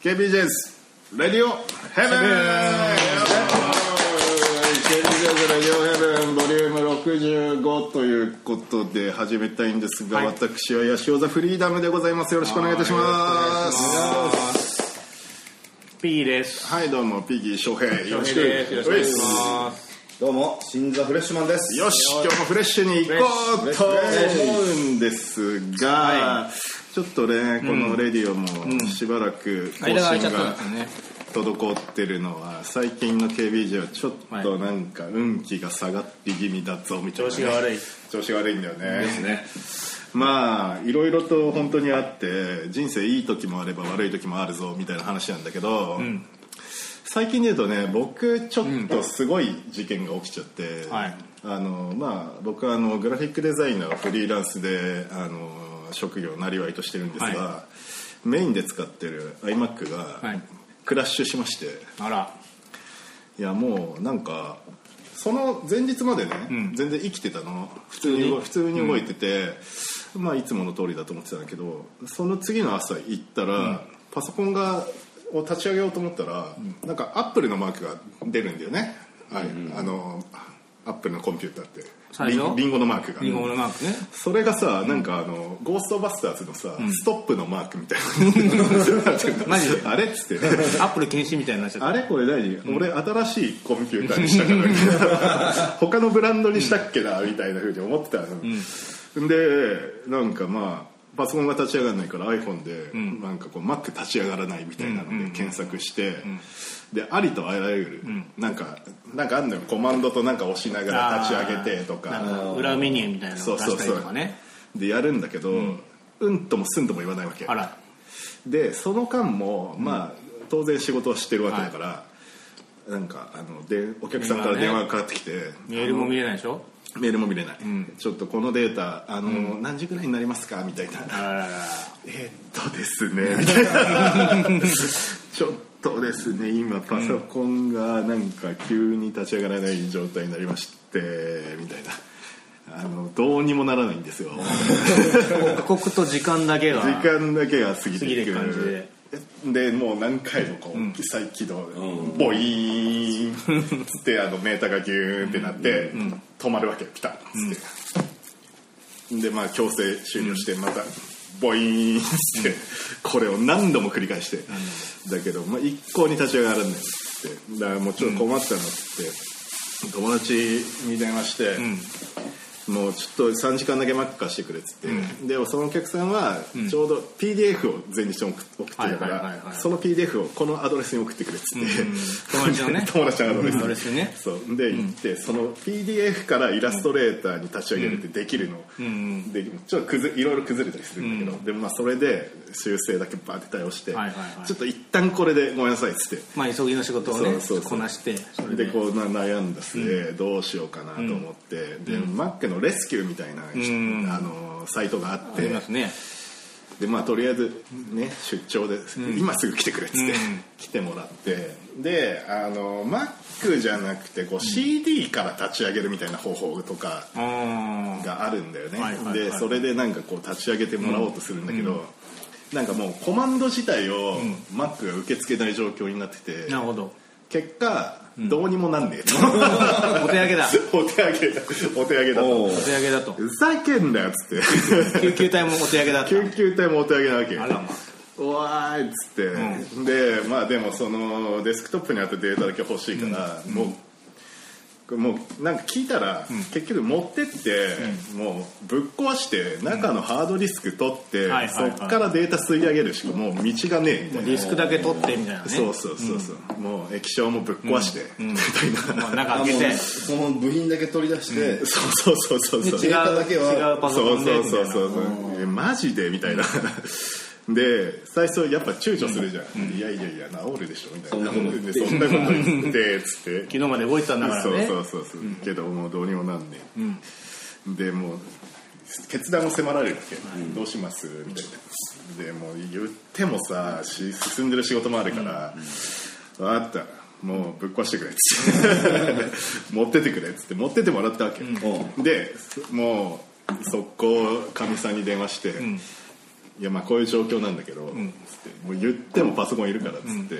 KBJ's レディオヘブン KBJ's レディオヘブンボリューム65ということで始めたいんですが、私はヤシオザフリーダムでございます。よろしくお願いいたします。 ピギーです。 はい、どうもピギー翔平よろしくよろしくお願いします。 どうも新座フレッシュマンです。 よし、今日もフレッシュに行こうと思うんですが、ちょっとね、このレディオもしばらく更新が滞ってるのは、最近の KBJ はちょっとなんか運気が下がって気味だぞみたいな、 調子が悪いんだよね。 ですね。 まあいろいろと本当にあって、人生いい時もあれば悪い時もあるぞみたいな話なんだけど、最近で言うとね、僕ちょっとすごい事件が起きちゃって、まあ僕はグラフィックデザイナーをフリーランスで職業なりわいとしてるんですが、メインで使ってる iMac がクラッシュしまして、いやもうなんかその前日までね、全然生きてたの、普通に動いてて、まあいつもの通りだと思ってたんだけど、その次の朝行ったら、パソコンを立ち上げようと思ったら、なんかアップルのマークが出るんだよね。アップルのコンピューターってリンゴのマークが、それがさ、なんかゴーストバスターズのさ、ストップのマークみたいなマジであれっつってアップル禁止みたいになっちゃった。 あれこれ何、俺新しいコンピューターにしたからみたいな他のブランドにしたっけなみたいな風に思ってたの、でなんかまあパソコンが立ち上がらないから iPhone でなんかこう Mac 立ち上がらないみたいなので検索して、でありとあらゆるなんかあんのよ、コマンドとなんか押しながら立ち上げてとか、 裏メニューみたいなのを出したりとかね、 でやるんだけど、うんともすんとも言わないわけ。でその間もまあ当然仕事はしてるわけだから、なんかでお客さんから電話がかかってきて、 メールも見れないでしょ。 メールも見れない、ちょっとこのデータ何時ぐらいになりますかみたいな、ですねみたいなちょっとですね、今パソコンがなんか急に立ち上がらない状態になりましてみたいな、どうにもならないんですよ刻々と時間だけが過ぎていく感じでもう何回もこう再起動、ボイーンっつってメーターがギューンってなって、止まるわけ、ピタッつって、でまあ強制終了して、またボイーンっつって、これを何度も繰り返して、だけど、まあ、一向に立ち上がらないっつって、だからもうちょっと困ったのっつって、友達に電話して、もうちょっと3時間だけ Mac 貸してくれっつって、でそのお客さんはちょうど PDF を前日に送ってたから、その PDF をこのアドレスに送ってくれっつって、友達のアドレスにね、そうで行って、その PDF からイラストレーターに立ち上げるってできるの、でちょっといろいろ崩れたりするんだけど、でもまあそれで修正だけバーって対応して、ちょっと一旦これでごめんなさいっつって、 まあ急ぎの仕事をねこなして、 でこう悩んだ末、どうしようかなと思って、で Mac のレスキューみたいなサイトがあって、でまあとりあえずね出張で今すぐ来てくれっつって来てもらって、でMac じゃなくてこう CD から立ち上げるみたいな方法とかがあるんだよね。でそれでなんかこう立ち上げてもらおうとするんだけど、なんかもうコマンド自体を Mac が受け付けない状況になってて、結果どうにもなんねえとお手上げだとふざけんなよっつって救急隊もお手上げだった。 救急隊もお手上げなわけ。おわーいっつって、でまあでもそのデスクトップにあったデータだけ欲しいから、もうなんか聞いたら、結局持ってって、もうぶっ壊して中のハードディスク取って、そっからデータ吸い上げるしかもう道がねえみたいな、 ディスクだけ取ってみたいなね。 そうもう液晶もぶっ壊して、みたいな、 中開けてその部品だけ取り出して、 そうデータだけは違うパソコンでそうマジでみたいなで最初やっぱ躊躇するじゃん、いや治るでしょみたいな、そんなこと言ってつって昨日まで動いてたんだからね。 そうけどもうどうにもなんねえ、でもう決断を迫られるわけ、どうしますみたいな。でもう言ってもさ進んでる仕事もあるから、分かったもうぶっ壊してくれっつって持ってってくれっつって持ってってもらったわけ、でもう速攻かみさんに電話して、 いやまあこういう状況なんだけど、つってもう言ってもパソコンいるからっつって、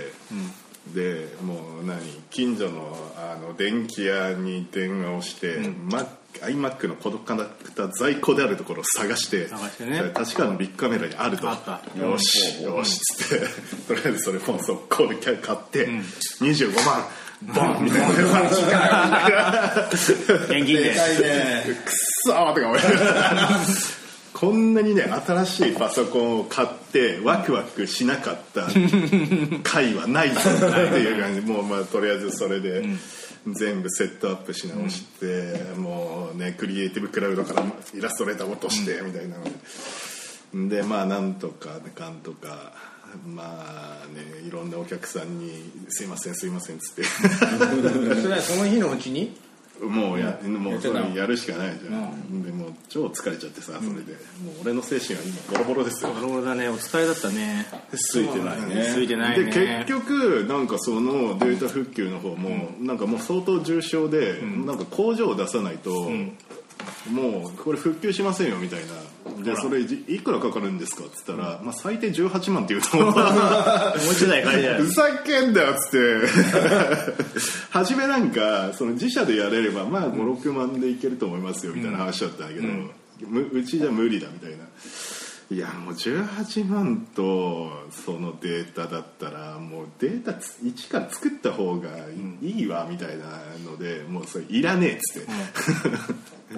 でもう近所の電気屋に電話をして、iMac のコードカネクタ在庫であるところを探してね、 立川のビッグカメラにあると、よしよしっつってとりあえずそれも速攻で買って、25万ボンみたいな現金でくっそーとか思いこんなにね新しいパソコンを買ってワクワクしなかった回はないっていう感じもうまあとりあえずそれで全部セットアップし直して、もうねクリエイティブクラウドからイラストレーター落としてみたいなのでまあなんとかかんとかまあねいろんなお客さんにすいませんっつってその日のうちにもうそれやるしかないじゃん、でもう超疲れちゃってさそれで、もう俺の精神は今ボロボロですよ。 ボロボロだね。お疲れだったね。 ついてないね。 ついてないね。 で結局なんかそのデータ復旧の方もなんかもう相当重症で、なんか工場を出さないと、もうこれ復旧しませんよみたいな。でそれいくらかかるんですかっつったら、まあ最低18万って言うともう一台借りる。 ふざけんだよっつって初めなんかその自社でやれればまあ5、6万でいけると思いますよみたいな話だったんだけど、うちじゃ無理だみたいな。いやもう18万とそのデータだったらもうデータ一から作った方がいいわみたいなので、もうそれいらねえっつって、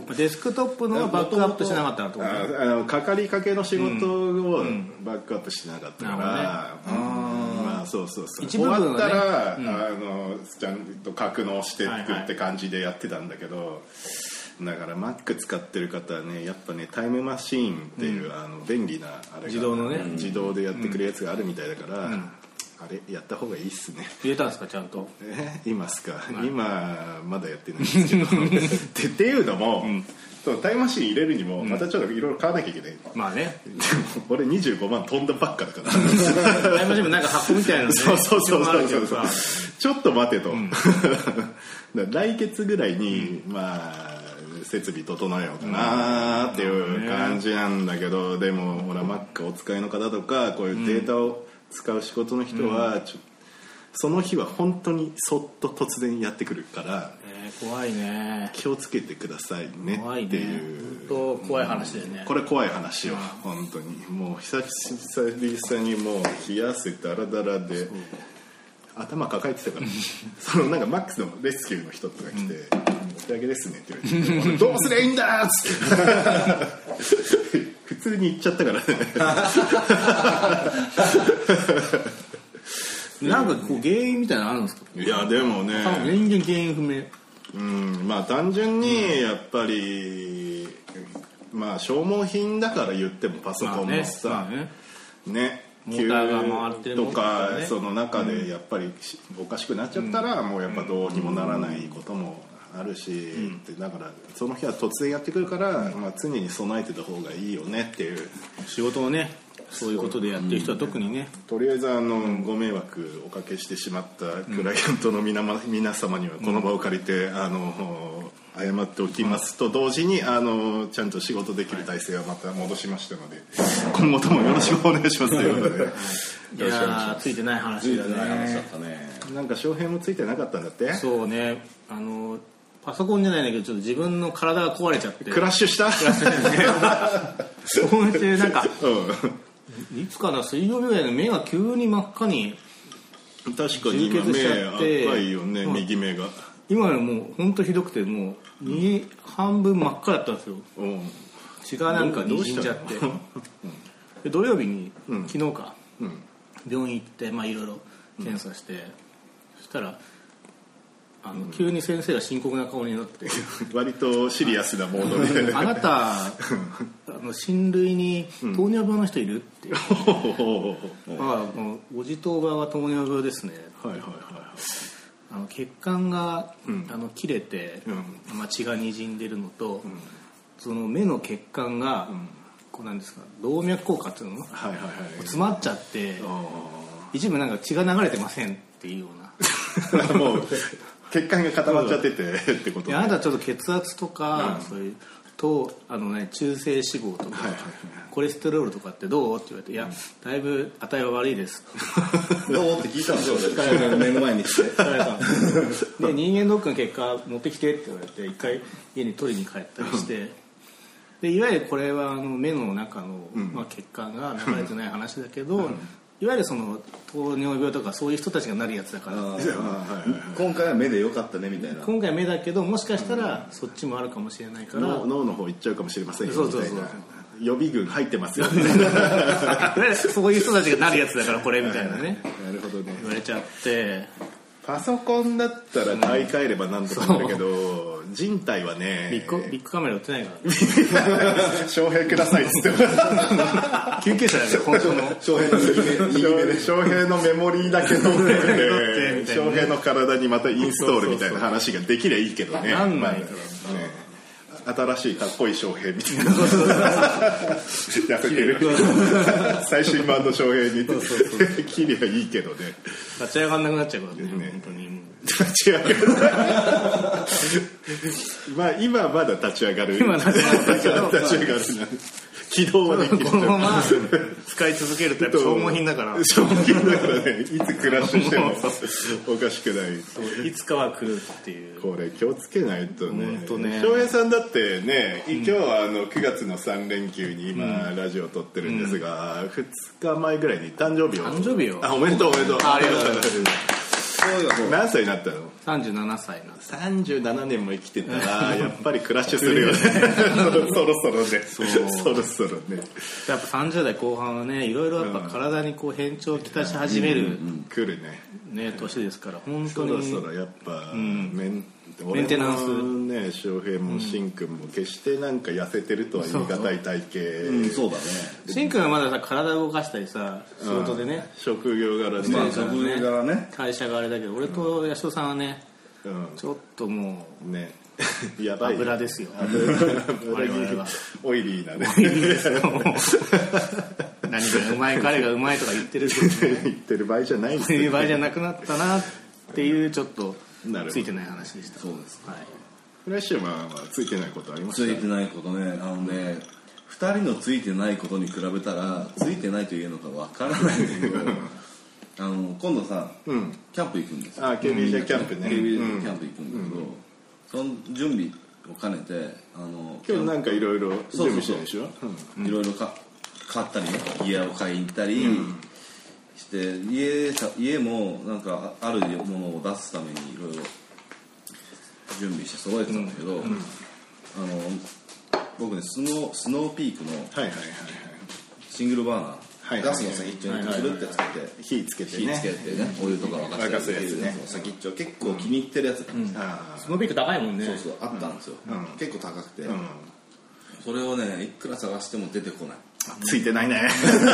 デスクトップのバックアップしなかったってこと？ かかりかけの仕事をバックアップしなかったから、まあそう終わったらちゃんと格納していくって感じでやってたんだけど、だから Mac 使ってる方はねやっぱねタイムマシーンっていう、便利なあれが自動のね自動でやってくれるやつがあるみたいだから、あれやった方がいいっすね。 入れたんですかちゃんと？ 今っすか、今まだやってないんですけどっていうのも、タイムマシーン入れるにもまたちょっといろいろ買わなきゃいけない、 まあね。 でも俺25万飛んだばっかだからタイムマシーンもなんか箱みたいなのねそうちょっと待てと、来月ぐらいにまあ設備整えようかなっていう感じなんだけど、でもほら Mac お使いの方とかこういうデータを使う仕事の人はその日は本当にそっと突然やってくるから、 怖いね。 気をつけてくださいねっていう、 本当怖い話だよね。 これ怖い話よ、本当にもう久々にもう冷や汗ダラダラで頭抱えてたからそのなんかマックスのレスキューの人とか来て「お手上げですね」って言われて「どうすりゃいいんだ!」っつって普通に言っちゃったからねなんかこう原因みたいなのあるんですか？ いやでもね全然原因不明。 まあ単純にやっぱり、まあ消耗品だから言ってもパソコンもさ、ねモーターが回ってるとかその中でやっぱりおかしくなっちゃったらもうやっぱどうにもならないこともあるし、だからその日は突然やってくるから、まあ、常に備えてた方がいいよねっていう仕事をねそういうことでやってる人は特にね、 とりあえずご迷惑おかけしてしまったクライアントの皆様にはこの場を借りて謝っておきますと同時にちゃんと仕事できる体制はまた戻しましたので、今後ともよろしくお願いしますということでいやついてない話だね。 なんか翔平もついてなかったんだって。そうね、 パソコンじゃないんだけどちょっと自分の体が壊れちゃってクラッシュしたそうやなんか、いつかな水曜日ぐらいの目が急に真っ赤に確かに今目赤いよね、右目が今のもう本当ひどくてもう右半分真っ赤だったんですよ、血がなんかにじんじゃってで土曜日に、昨日か、病院行ってまあいろいろ検査して、そしたら急に先生が深刻な顔になって割とシリアスなモードであなた親類に糖尿病の人いるっておじとおばは糖尿病ですね、血管が、切れて、血がにじんでるのと、その目の血管が、こうなんですか動脈硬化っていうの、詰まっちゃって一部なんか血が流れてませんっていうようなもう血管が固まっちゃっててってこと、 あなたちょっと血圧とか、そういう中性脂肪とか、コレステロールとかってどうって言われて、いやだいぶ値は悪いですどうって聞いたんですよ彼の目の前にしてで人間ドックの結果持ってきてって言われて一回家に取りに帰ったりしてでいわゆるこれは目の中の、血管が流れてない話だけど、いわゆるその糖尿病とかそういう人たちがなるやつだから今回は目でよかったねみたいな。 今回は目だけどもしかしたらそっちもあるかもしれないから脳の方行っちゃうかもしれませんよそうみたいな予備軍入ってますよそういう人たちがなるやつだからこれみたいなねなるほどね言われちゃってパソコンだったら買い替えればなんとかなるけど人体はねビッグカメラ売ってないから翔平くださいっつって救急車だよ本当の翔平の翔平のメモリーだけ取って翔平の体にまたインストールみたいな話ができりゃいいけどねなんないから新しいかっこいい翔平みたいな痩せてる最新版の翔平に切りゃいいけどね立ち上がんなくなっちゃうからね本当に立ち上がるまあ今まだ立ち上がる今立ち上がる起動はできるこのまま使い続けるとやっぱ消耗品だから消耗品だからねいつクラッシュしてもおかしくないいつかは来るっていうこれ気をつけないとね翔平さんだってね今日は9月の3連休に今ラジオを撮ってるんですが2日前ぐらいに誕生日をおめでとうおめでとうありがとうございます何歳になったの 37歳な 37年も生きてたらやっぱりクラッシュするよねそろそろねそろそろねやっぱ30代後半はねいろいろやっぱ体にこう変調をきたし始める来るね年ですから本当にそろそろやっぱメンテナンスね翔平もしんくんも決してなんか痩せてるとは言い難い体型そうだねしんくんはまださ体を動かしたりさ仕事でね職業柄で職業柄ね会社があれだけど俺と八代さんはねちょっともうねやばい油ですよ我々はオイリーなね何がうまい彼がうまいとか言ってる言ってる場合じゃないそういう場合じゃなくなったなっていうちょっとついてない話でしたそうです、 はい、 フラッシュマンはついてないことありますか？ ついてないことね2人のついてないことに比べたらついてないと言えるのかわからないんだけど今度さ、キャンプ行くんですよ。 KBJ キャンプね。 KBJ キャンプ行くんだけど、その準備を兼ねて今日なんかいろいろ準備してるでしょ。 いろいろ買ったりね、ギアを買いに行ったりして、家もなんかあるものを出すためにいろいろ準備して揃えてたんだけど、僕ねスノーピークのシングルバーナー、ガスの先っちょにくるってつけて火つけてねお湯とか沸かせるやつね、先っちょ結構気に入ってるやつ、 スノーピーク高いもんね。 そうあったんですよ、結構高くて、それをねいくら探しても出てこない。 ついてないね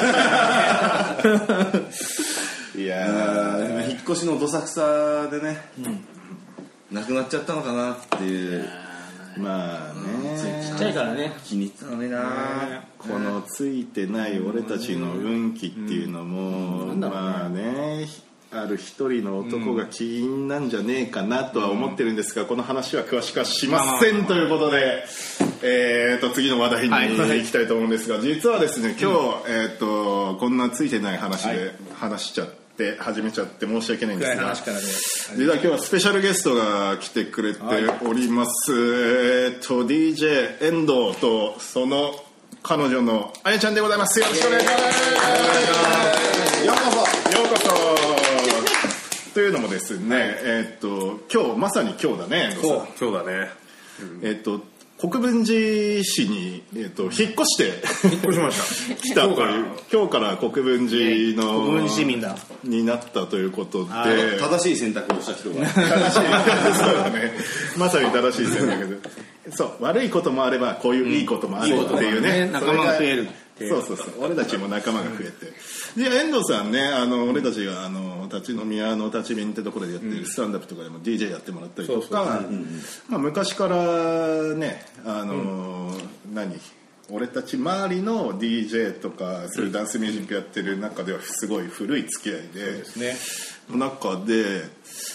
いや引っ越しのどさくさでね、なくなっちゃったのかなっていう。 まあねちっちゃいからね気に入ってたのにな、 このついてない俺たちの運気っていうのも、まあねある一人の男が起因なんじゃねえかなとは思ってるんですが、この話は詳しくはしませんということで、次の話題に行きたいと思うんですが、実はですね今日、こんなついてない話で話しちゃって始めちゃって申し訳ないんですが、実は今日はスペシャルゲストが来てくれております、DJ 遠藤とその彼女のあやちゃんでございます。よろしくお願いします。ようこそというのもですね、今日まさに今日だね。 今日だね。 国分寺市に、引っ越して引っ越しました来たという今日から国分寺の国分寺市民だになったということで、 正しい選択をした人が正しいそうだね、まさに正しい選択でそう悪いこともあればこういういいこともあるっていうね、 仲間が増えるそう俺たちも仲間が増えて、で遠藤さんね俺たちが立ち飲み屋の立ち便ってところでやってるスタンダップとかでも DJ やってもらったりとか、昔からね俺たち周りの DJ とかそういうダンスミュージックやってる中ではすごい古い付き合いで、中で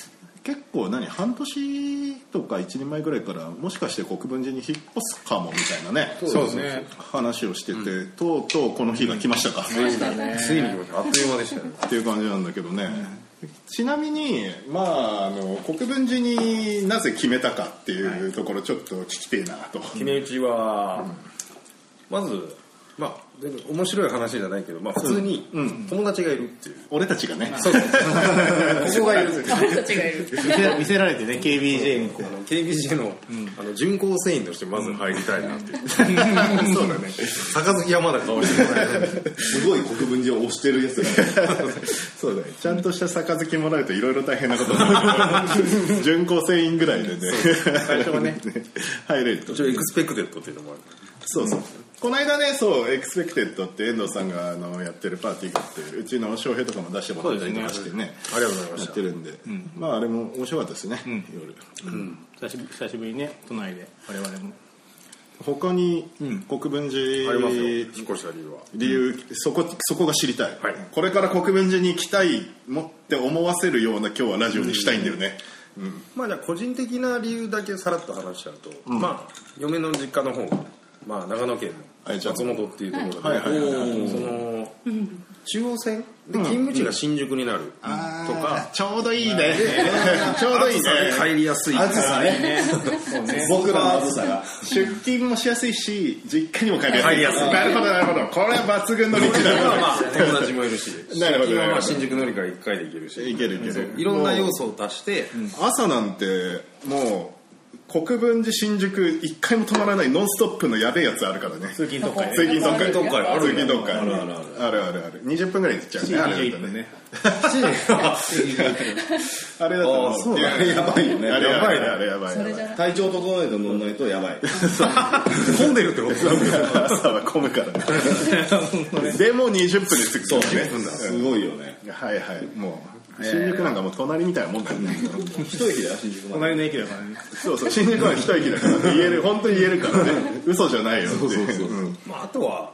結構半年とか1年前ぐらいからもしかして国分寺に引っ越すかもみたいなね、 そうですね、 話をしてて、とうとうこの日が来ましたか。 ついに来ましたあっという間でしたねっていう感じなんだけどね、ちなみに国分寺になぜ決めたかっていうところちょっと聞きてえなと。 決め打ちは、まず全然面白い話じゃないけど、普通に友達がいるっていう、 俺たちがね、 そうここがいる俺たちがいる見せられてね、 KBJ に KBJ の、巡行船員としてまず入りたいなっていうそうだね、杯はまだ顔してもらえないすごい国分寺を推してるやつがそうだね、ちゃんとした杯もらうといろいろ大変なことになる巡行船員ぐらいでね最初はね入れると。 一応エクスペクテッドっていうのもある。 そうそう、この間ね、そうエクスペクテッドって遠藤さんがやってるパーティーがあって、うちの翔平とかも出してもらったりとかしてね、 ありがとうございました。 やってるんで、あれも面白かったですね、夜。 久しぶりにね、都内で我々も他に国分寺ありますよ、引っ越した理由は。 理由、そこが知りたい、 はい、 これから国分寺に行きたいもって思わせるような今日はラジオにしたいんだよね。 じゃあ個人的な理由だけさらっと話しちゃうと、嫁の実家の方が長野県の松本っていうところで、その中央線で勤務地が新宿になるとか、 ちょうどいいねちょうどいいね、 帰りやすい、 あずさね僕らのあずさが出勤もしやすいし実家にも帰りやすい。 帰りやすい。 なるほどなるほど、これは抜群の立地だ友達もいるし、 なるほどなるほど、 新宿乗り換え1回で行けるし、 いけるいける、 いろんな要素を足して朝なんてもう国分寺新宿1回も止まらないノンストップのやべえやつあるからね。 通勤特会通勤特会通勤特会ある通勤特会あるあるある20分ぐらいで行っちゃうね、あれだ 21 とね分ねあれだとそうだね、やばいよね、 あれやばいね、あれやばいそれじゃない体調整えて乗んないとやばい混んでるってこと朝は混むからねでも20分で着くそうからね。 すごいよね、 はいはい、もう新宿なんかもう隣みたいなもんだよね一駅だよ新宿まで隣の駅だからね。 そうそう、新宿は一駅だから言える、本当に言えるからね、嘘じゃないよっていう。 あとは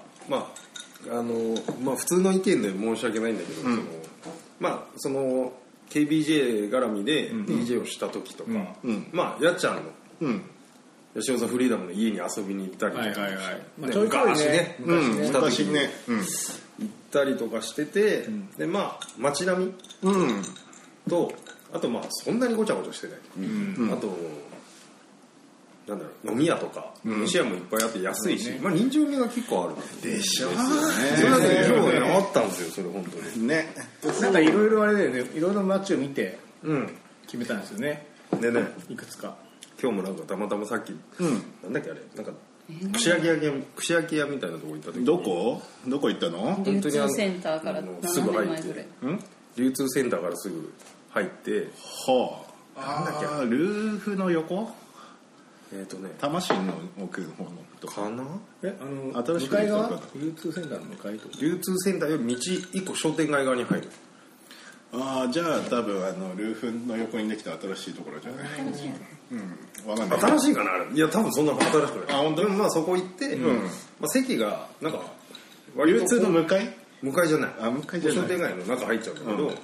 普通の意見で申し訳ないんだけど、その KBJ 絡みで DJ をした時とか、やっちゃんの吉尾さんフリーダムの家に遊びに行ったりとか、 ちょいちょいね、 昔ね、 行ったりとかしてて、で街並みと、あとそんなにごちゃごちゃしてない、あとなんだろう、飲み屋とか飯屋もいっぱいあって安いし、人情味が結構あるでしょそれだけで今日ねあったんですよ、それ本当にね。 なんかいろいろあれだよね、いろいろ街を見て決めたんですよね、 でね、 いくつか。 今日もなんかたまたまさっき、なんだっけあれ、なんか串焼き屋みたいなとこ行った時、 どこ行ったの？ 流通センターからすぐ 7 入って年前ぐらい、 流通センターからすぐ入って、 はあ、なんだっけ、ルーフの横？魂の奥の方のとかかな、 新しく向かい側できた流通センターの向かいとか。 流通センターより道1個商店街側に入る。 ああ、じゃあ多分ルーフの横にできた新しいところじゃない。わかんない。 新しいかなあれ。いや多分そんな新しくない。 あ、本当？ でもそこ行って、席がなんか流通の向かい？ 向かいじゃない。 向かいじゃない。 商店街の中入っちゃうんだけど、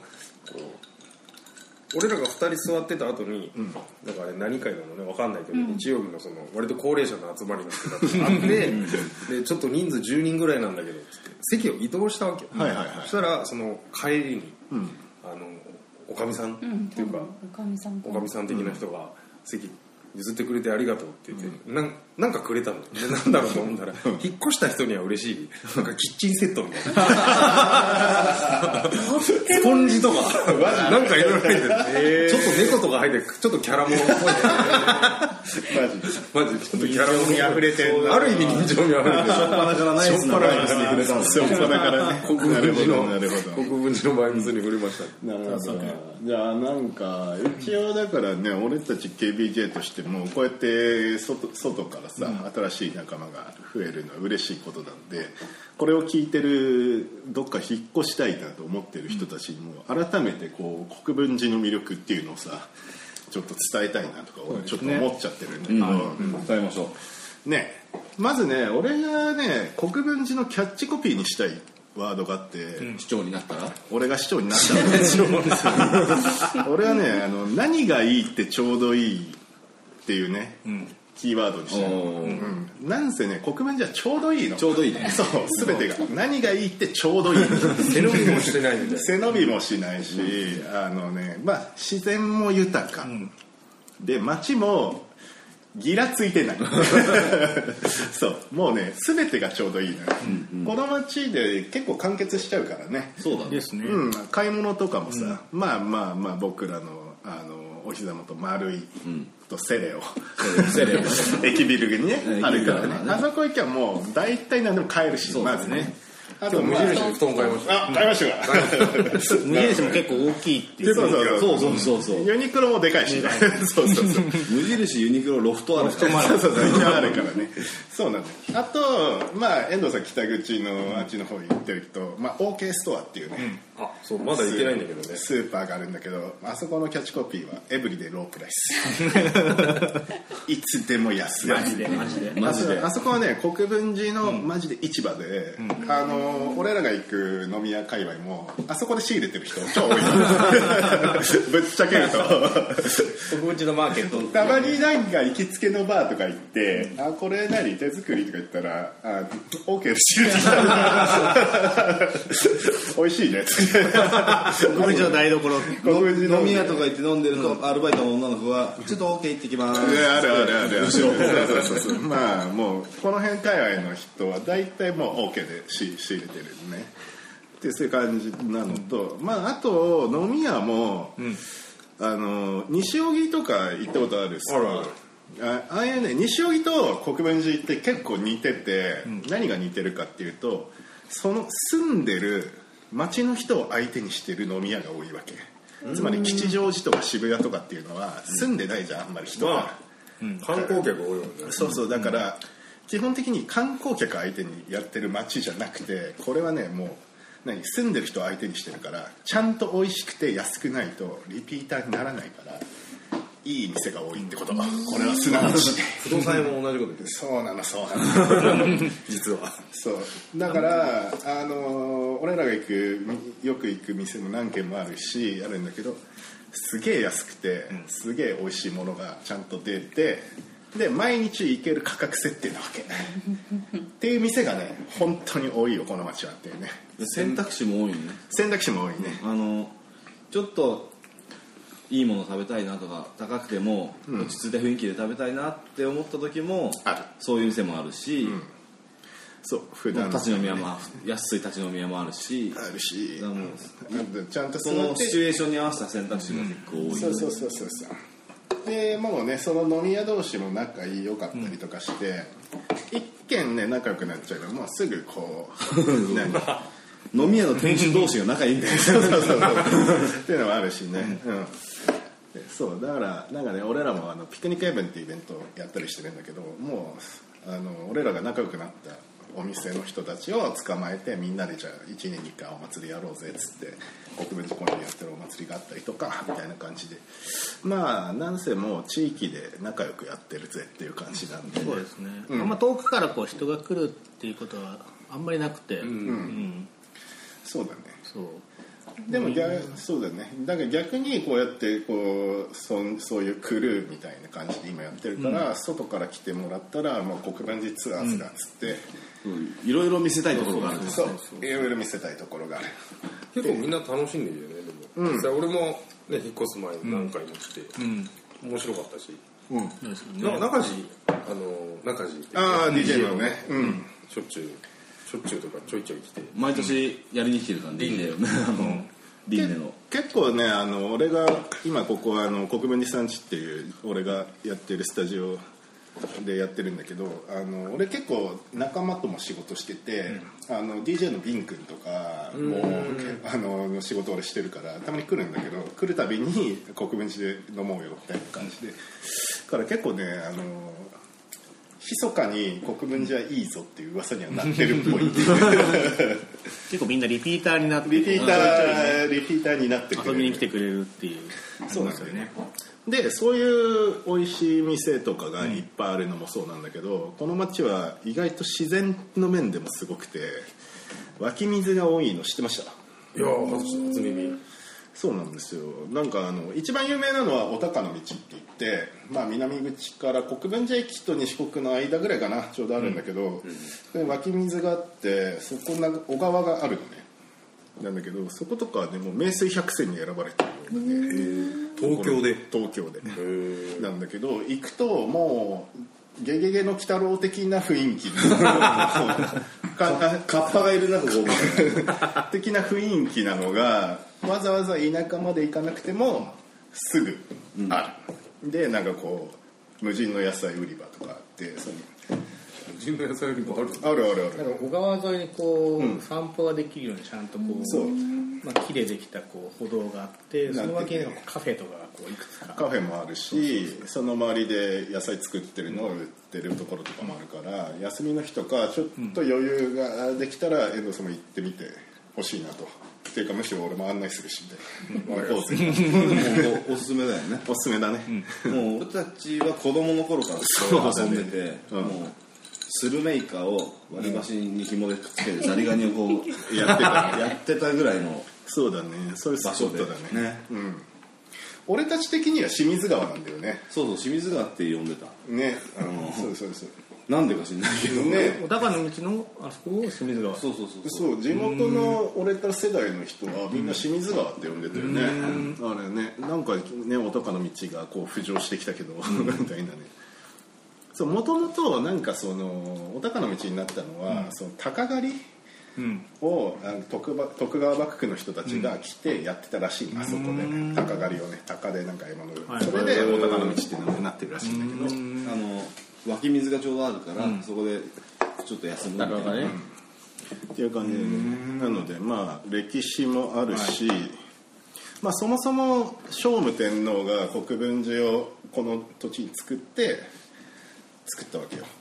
俺らが2人座ってた後に、なんかあれ何会なのね分かんないけど、日曜日のその割と高齢者の集まりの人があってでちょっと人数10人ぐらいなんだけどつって席を移動したわけよ。そしたらその帰りに、おかみさんっていうか、おかみさん的な人が席譲ってくれてありがとうって言って、なんかくれたので、なんだろうと思ったら引っ越した人には嬉しいなんかキッチンセットみたいなスポンジとかなんかいろいろ入ってる、ちょっと猫とか入ってちょっとキャラモンっぽいマジちょっとキャラモンに溢れてる、ある意味人情味溢れてる、 初っ端からナイスなバイブスに触れたんですよ。 初っ端からね。 国分寺のなるほど。 国分寺のバイブスに触れました。 なるほど。じゃあなんか一応だからね、俺たち KBJ としてもこうやって外からさ、新しい仲間が増えるのは嬉しいことなんで、これを聞いてるどっか引っ越したいなと思ってる人たちにも改めてこう国分寺の魅力っていうのをさちょっと伝えたいなとか俺ちょっと思っちゃってるんだけど、 伝えましょね、まずね、俺がね国分寺のキャッチコピーにしたいワードがあって、 市長になったら俺が市長になったの俺はね何がいいってちょうどいいっていうね、キーワードにしたの、なんせね国分じゃちょうどいいの。 ちょうどいいね。 そう全てが何がいいってちょうどいい背伸びもしてないみたいな。 背伸びもしないし、自然も豊か、で街もギラついてないそうもうね全てがちょうどいいのよ、この街で結構完結しちゃうからね。 そうだね。 ですね。 買い物とかもさ、まあ僕らのお膝元丸いとセレオ駅ビルにねあるからね、あそこ行きゃもう大体何でも買えるし、まずね。あと無印の布団買いました。 買いましたか。 無印も結構大きいっていう。 そうユニクロもでかいしそう無印ユニクロロフトあるからそう一応あるからね。そうなんだよ。あと遠藤さん北口のあっちの方に行ってるとOK ストアっていうね、 そうまだ行ってないんだけどね。 スーパーがあるんだけど、あそこのキャッチコピーはエブリデイロープライスいつでも安い。 マジであそこはね国分寺のマジで市場で、俺らが行く飲み屋界隈もあそこで仕入れてる人超多いぶっちゃけると国分寺のマーケットたまになんか行きつけのバーとか行ってこれ何手作りとか言ったらOK で仕入れてきた美味しいね国分寺の台所飲み屋とか行って飲んでるのアルバイトの女の子はちょっと OK 行ってきますある後ろもうこの辺界隈の人は大体もう OK で仕入れてるねってそういう感じなのと、あと飲み屋も、西荻とか行ったことあるっすか？ああいうね西荻と国分寺って結構似てて、何が似てるかっていうとその住んでる町の人を相手にしてる飲み屋が多いわけ。つまり吉祥寺とか渋谷とかっていうのは住んでないじゃんあんまり人が、 観光客多いわけね。 そうだから、基本的に観光客相手にやってる街じゃなくてこれはねもう住んでる人を相手にしてるからちゃんと美味しくて安くないとリピーターにならないからいい店が多いってこと、これはすなわち不動産屋も同じこと言ってる。 そうなの実はそうだから俺らがよく行く店も何軒もあるしあるんだけどすげえ安くてすげえ美味しいものがちゃんと出てで毎日行ける価格設定なわけっていう店がね本当に多いよこの街はっていうね。 選択肢も多いね。 選択肢も多いね。 ちょっといいもの食べたいなとか高くても落ち着いた雰囲気で食べたいなって思った時もそういう店もあるし、 そう普段立ち飲み屋も安い立ち飲み屋もあるしちゃんとそのシチュエーションに合わせた選択肢が結構多い、 そうでもうねその飲み屋同士も仲良かったりとかして、一軒ね仲良くなっちゃえばもうすぐこう飲み屋の店主同士が仲いいんだよそうっていうのもあるしね、そうだからなんかね俺らもピクニックヘブンっていうイベントをやったりしてるんだけどもう俺らが仲良くなったお店の人たちを捕まえてみんなでじゃあ1年に1回お祭りやろうぜっつって国分寺公園でやってるお祭りがあったりとかみたいな感じでなんせもう地域で仲良くやってるぜっていう感じなんで、 そうですね、あんま遠くからこう人が来るっていうことはあんまりなくて、 そうだね。 そうでもそうだね。だから逆にこうやってそういうクルーみたいな感じで今やってるから、外から来てもらったらもう国分寺ツアーズだっつって、 いろいろ見せたいところがある。 そういろいろ見せたいところがある。 結構みんな楽しんでるよね。でも、俺もね引っ越す前に何回も来て、面白かったし、中地 DJ のね、 しょっちゅうとかちょいちょい来て毎年やりに来てるからリンネよねリンネの結構ね俺が今ここ国分寺さんちっていう俺がやってるスタジオでやってるんだけど俺結構仲間とも仕事してて、DJ のビン君とかも仕事俺してるからたまに来るんだけど来るたびに国分寺で飲もうよみたいな感じでだから結構ね密かに国分寺はいいぞっていう噂にはなってるっぽい結構みんなリピーターになってリピーターになってくれる遊びに来てくれるっていうそうなんですよね。でそういう美味しい店とかがいっぱいあるのもそうなんだけど、この街は意外と自然の面でもすごくて湧き水が多いの知ってました？ いや初耳。 そうなんですよ。なんか一番有名なのはお高の道って言って、まあ、南口から国分寺駅と西国の間ぐらいかな、ちょうどあるんだけど、で湧き水があってそこ小川があるのね。なんだけどそことかはねもう名水百選に選ばれてるようなね、東京でなんだけど行くともうゲゲゲの鬼太郎的な雰囲気カッパがいる中こう的な雰囲気なのがわざわざ田舎まで行かなくてもすぐある、でなんかこう無人の野菜売り場とかあって、 無人の野菜売り場あるなんか小川沿いにこう、散歩ができるようにちゃんとこう、 そう、 まあ、木でできたこう歩道があってその脇にカフェとかがこういくつかカフェもあるし、その周りで野菜作ってるのを売ってるところとかもあるから、休みの日とかちょっと余裕ができたら遠藤さんも行ってみてほしいなと。っていうかむしろ俺も案内するしみたいな行こうぜおすすめだよね。 おすすめだね、 もう俺たちは子供の頃から遊んでて、もうスルメイカを割り箸に紐でくっつけてザリガニをこうやってたぐらいのそうだね、そういうスポットだね。俺たち的には清水川なんだよね。 そう清水川って呼んでたね。そうなんでか知んないけどね。 お高の道のあそこを清水川。 そう地元の俺た世代の人はみんな清水川って呼んでたよね。あれね、なんかねお高の道がこう浮上してきたけどみたいなね。そう元々なんかそのお高の道になったのは、その鷹狩りを徳川幕府の人たちが来てやってたらしい、あそこでね、鷹狩りをね、鷹でなんか獲物、それでお高の道っていうのになってるらしいんだけど、 湧き水がちょうどあるから、そこでちょっと休むみたいなっていう感じで、なのでまあ歴史もあるし、まあそもそも聖武天皇が国分寺をこの土地に作ったわけよ。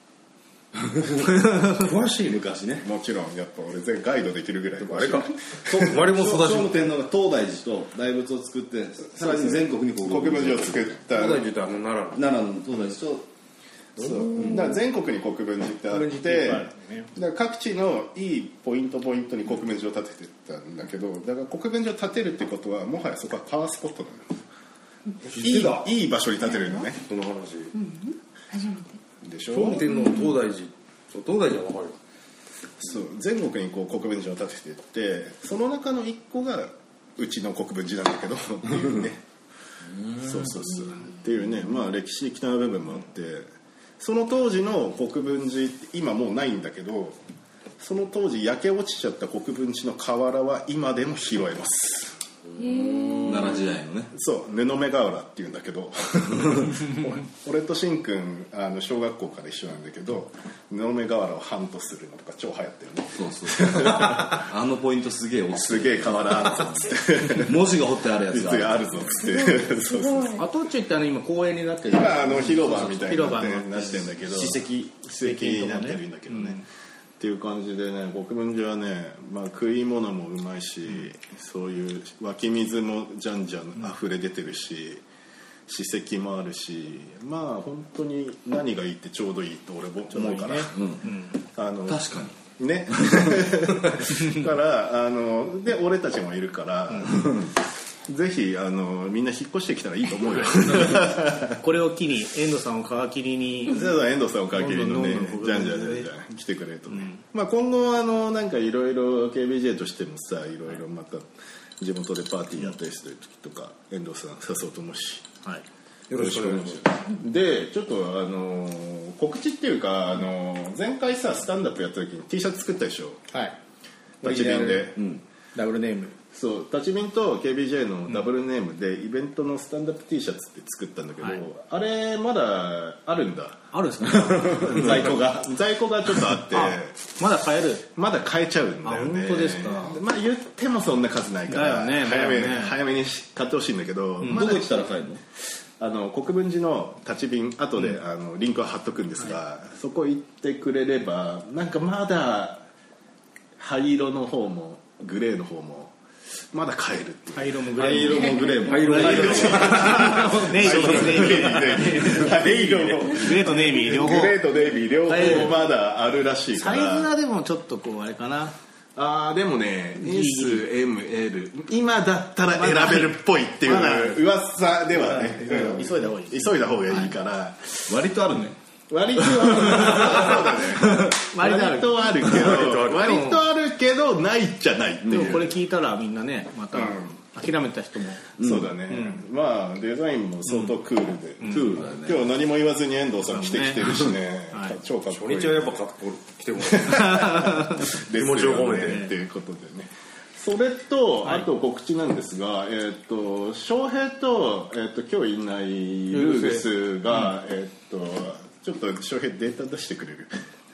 詳しい昔ね。 もちろんやっぱ俺全ガイドできるぐらいあれか生まれも育ちも聖武天皇が東大寺と大仏を作ってさらに全国に国分寺を作った東大寺って奈良の東大寺とそうだから全国に国分寺ってあってだから各地のいいポイントに国分寺を建ててたんだけど、だから国分寺を建てるってことはもはやそこはパワースポットなの。いい場所に建てるのね。 その話初めてでしょ。 聖武天皇東大寺は分かるよ。 そう全国にこう国分寺を建てていって、その中の一個がうちの国分寺なんだけどっていうねそうっていうね、まあ歴史的な部分もあって、その当時の国分寺今もうないんだけど、その当時焼け落ちちゃった国分寺の瓦は今でも拾えます。 奈良時代のね。 そう布目瓦っていうんだけど俺としんくん小学校から一緒なんだけど、布目瓦をハントするのとか超流行ってるね。 そうあのポイントすげえ瓦あるぞっつって文字が彫ってあるやつがあるぞっつってそう跡地って今公園になってる、 今広場みたいになってんだけど、 史跡になってるんだけどね、っていう感じでね、国分寺はね、まあ、食い物もうまいし、そういう湧き水もじゃんじゃん溢れ出てるし、史跡もあるし、まあ本当に何がいいってちょうどいいと俺も思うから、 確かにねからで俺たちもいるから、ぜひみんな引っ越してきたらいいと思うよこれを機に遠藤さんを皮切りに遠藤さんを皮切りのねじゃん来てくれるとね、まあ今後はなんかいろいろ KBJ としてもさ、いろいろまた地元でパーティーやったりする時とか遠藤さん誘うと思うし、 はい、 よろしくお願いします。でちょっと告知っていうか前回さスタンダップやった時に T シャツ作ったでしょ。はい、立ち瓶で、 ダブルネーム、 そう立ち瓶と KBJ のダブルネームでイベントのスタンダップ T シャツって作ったんだけど、あれまだあるんだ。 あるんですか在庫がちょっとあってまだ買えちゃうんだよね。 本当ですか。 まあ言ってもそんな数ないからだよね早めに買ってほしいんだけど、 どこ行ったら買えるの？ 国分寺の立ち瓶後でリンクを貼っとくんですが、そこ行ってくれればなんかまだ灰色の方もグレーの方もまだ買えるっていう。 灰色もグレーもグレーもネイビーグレーとネイビー両方まだあるらしいから、 サイズがでもちょっとこうあれかな、 でもね SML 今だったら選べるっぽいっていう噂ではね、 急いだ方がいい、 急いだ方がいいから、 割とあるね。 割とあるけどないじゃないっていう。 でもこれ聞いたらみんなねまた諦めた人も、 そうだね、まあデザインも相当クールで、今日何も言わずに遠藤さん来てるしね、超かっこいい。 初日はやっぱ来てもらって気持ちを込めてっていうことでね。それとあと告知なんですが、翔平と今日いないルーグスがちょっと翔平データ出してくれる？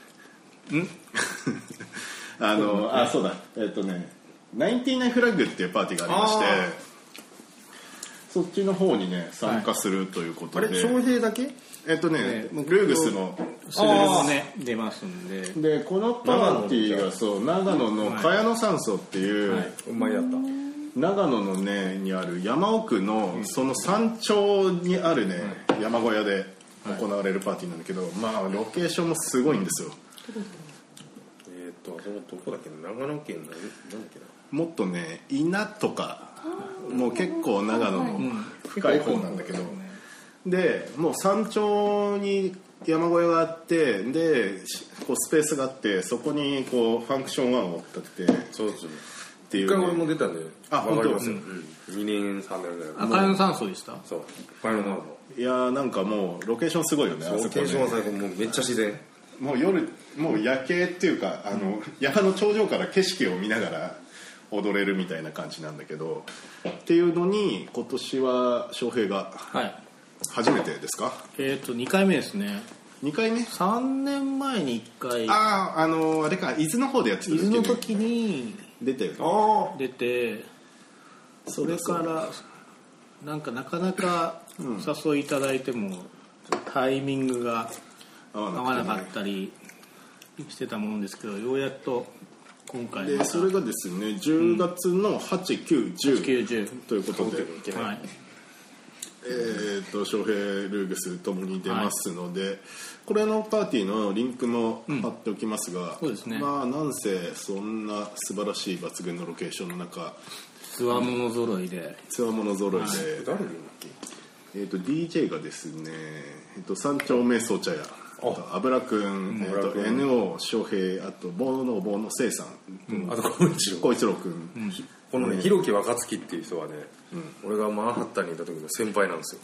そうだ、ナインティナインフラッグっていうパーティーがありまして、そっちの方にね参加するということで、 あれ翔平だけ？ ルーグスのそれもね出ますんで、 このパーティーがそう長野の茅野山荘っていう、 うまいやった。 長野のねにある山奥のその山頂にあるね山小屋で行われるパーティーなんだけど、まあロケーションもすごいんですよ。 どこだっけ、長野県なんだっけな。 もっとね稲とかもう結構長野の深い方なんだけど、でもう山頂に山小屋があって、でこうスペースがあって、そこにこうファンクション1を立てて、 そうですねっていう、 一回俺も出たんで分かりますよ、2年3年ぐらい。 赤いの酸素でした。 そう、赤いの酸素。 いやーなんかもうロケーションすごいよね。 ロケーションは最高、もうめっちゃ自然。 もう夜もう夜景っていうか山の頂上から景色を見ながら踊れるみたいな感じなんだけど、っていうのに今年は翔平が初めてですか ？2回目ですね。 2回目 ？3年前に1回。 あれか、伊豆の方でやってた時伊豆の時に出てるの。 出て、それからなかなかお誘いいただいてもタイミングが合わなかったりしてたものですけど、ようやっと今回で、それがですね10月の8、9、10ということで、翔平ルーグスともに出ますので、これのパーティーのリンクも貼っておきますが、 そうですね、 まあなんせそんな素晴らしい抜群のロケーションの中、 つわもの揃いで、 誰でいるんだっけ。DJ がですね、三丁目総茶屋、油くん、NO 翔平、あとボーノ生さん、 あと小一郎くん、このね広木若月っていう人はね、俺がマンハッタンにいた時の先輩なんですよ。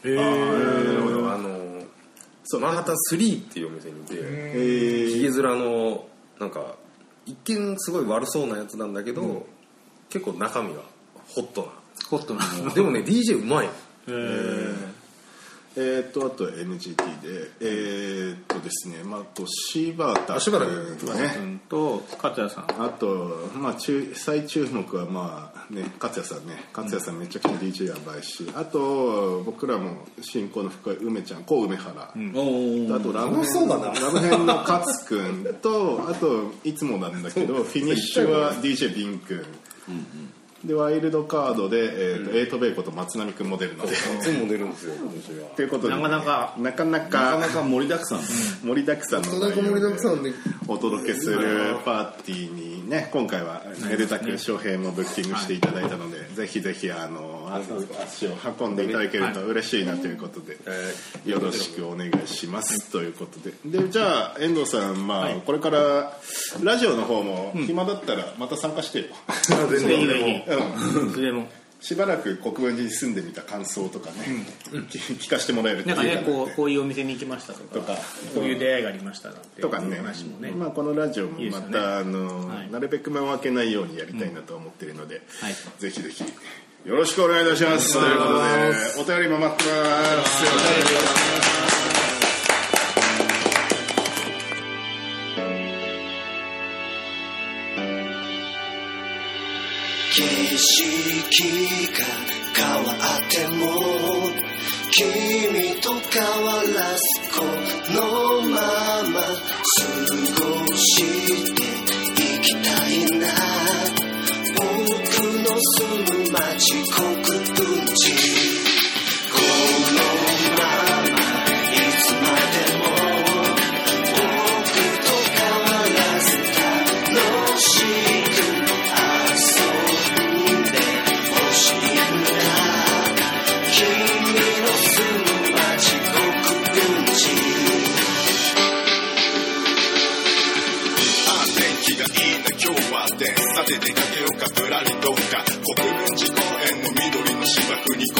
マンハッタン3っていうお店にいて、ひげ面のなんか一見すごい悪そうなやつなんだけど、結構中身がホットなでもね DJ うまい。あと NGT でですね、あと柴田君とかね、 と勝也さん、 あと最注目は勝也さんね。勝也さんめちゃくちゃ DJ やばいし、あと僕らも親交の深い梅ちゃん、梅原、あとラブヘンの勝君と、あといつもなんだけどフィニッシュは DJ ビン君で、ワイルドカードで、エイトベイコと松並くんも出るので、いつも出るんですよ。 ということで、なかなか盛りだくさん盛りだくさんの盛りだくさんでお届けするパーティーにね、今回はめでたく翔平もブッキングしていただいたので、ぜひぜひ足を運んでいただけると嬉しいなということで、よろしくお願いしますということで、じゃあ遠藤さん、これからラジオの方も暇だったらまた参加してよ。 全然しばらく国分寺に住んでみた感想とかね、聞かせてもらえるとなんかね、こういうお店に行きましたとか、こういう出会いがありましたとかね、話もね、 このラジオもまたなるべく間を空けないようにやりたいなと思っているので、ぜひぜひよろしくお願いいたします。ということでお便りも待ってます。 景色が変わっても君と変わらずこのまま過ごしていきたいな。僕の住む街国分寺、このままいつまでも僕と変わらず楽しく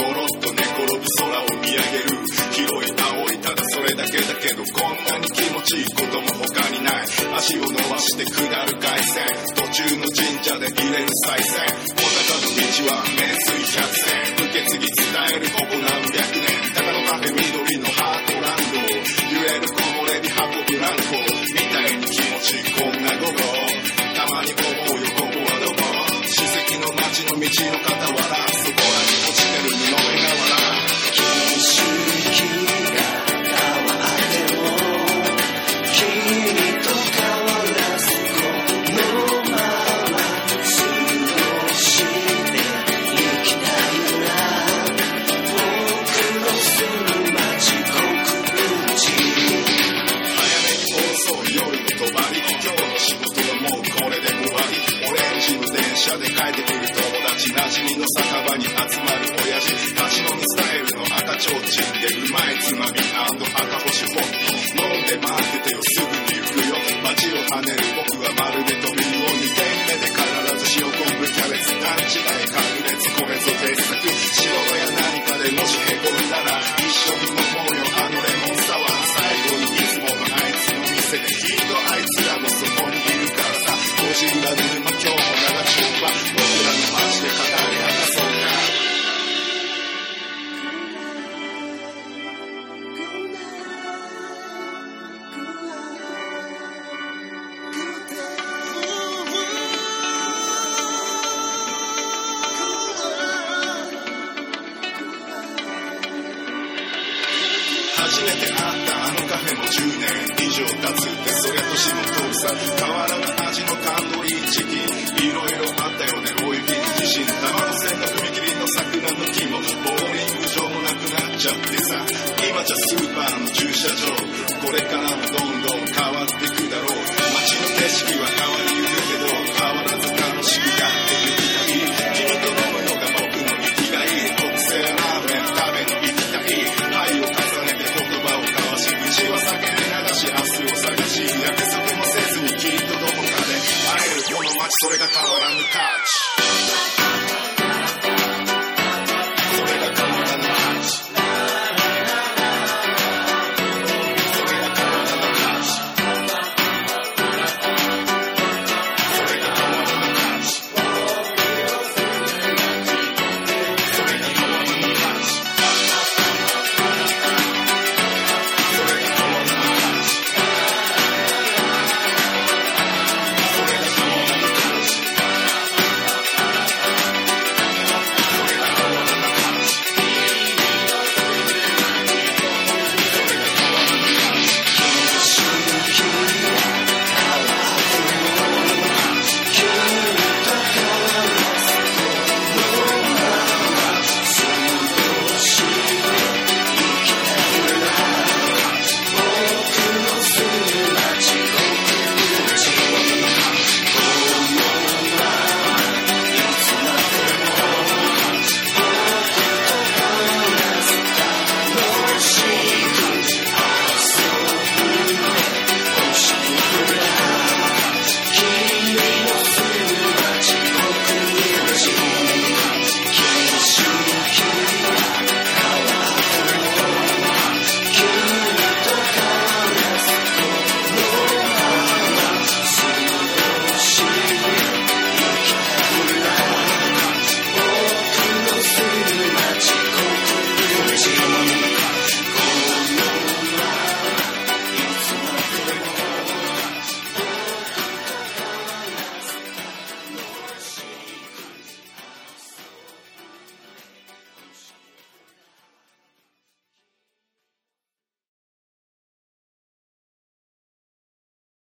ゴロッと寝転ぶ空を見上げる。広い青いただそれだけだけど、こんなに気持ちいいことも他にない。足を伸ばして下る回線、途中の神社で入れる再生。小坂の道は名水百選、受け継ぎ伝えるここ何百年。高野カフェ緑のハートランド、揺れる木漏れ日運ぶランコみたいに気持ちいいこんな午後。たまに思うよここはどこ、史跡の街の道の傍ら、そこらに落ちてる布の上瓦。 景色が変わっても君と変わらずこのまま過ごしていきたいな。僕の住む街国分寺、 早めに遅い夜の帳、今日の仕事はもうこれで終わり。オレンジの電車で帰ってくる友達、馴染みの酒場に集まる親父、立ち飲みスタイルの赤ちょうちんでうまいつまみ&赤星ホッピー飲んで待っててよすぐに行くよ。街を跳ねる僕はまるで飛び魚、2軒目で必ず塩昆布キャベツ、段違い確率米と鉄柵、仕事や何かでもしへこんだら一緒に飲もうよあのレモンサワー。最後にいつものあいつの店できっとあいつらもそこにいるからさ。5時裏ぬるま今日も長丁場、僕らの街で語り明かそうか。初めて会ったあのカフェも10年以上経つって、そりゃ年も取るさ。変わらぬ味のタンドリーチキン、いろいろあったよね大雪の地震。玉の線の踏切の桜の木もボーリング場もなくなっちゃってさ。今じゃスーパーの駐車場、これからもどんどん変わってくだろう。街の景色は変わりゆくけど変わらず楽しくやってゆきたい。君と飲むのが僕の生きがい、特製ラーメン食べに行きたい。愛を重ねて言葉を交わし、口は酒で流し明日を探し、約束もせずにきっとどこかで会えるこの街、それが変わらぬ価値。